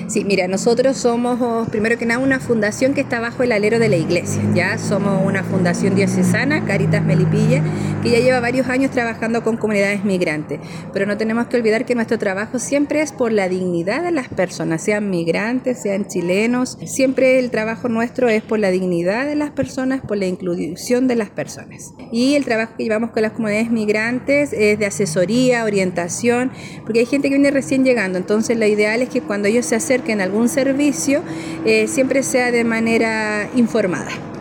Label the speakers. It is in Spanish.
Speaker 1: Sí, mira, nosotros somos, primero que nada, una fundación que está bajo el alero de la iglesia, ¿ya? Somos una fundación diocesana, Cáritas Melipilla, que ya lleva varios años trabajando con comunidades migrantes, pero no tenemos que olvidar que nuestro trabajo siempre es por la dignidad de las personas, sean migrantes, sean chilenos, siempre el trabajo nuestro es por la dignidad de las personas, por la inclusión de las personas. Y el trabajo que llevamos con las comunidades migrantes es de asesoría, orientación, porque hay gente que viene recién llegando, entonces lo ideal es que cuando ellos se acerquen a algún servicio, siempre sea de manera informada.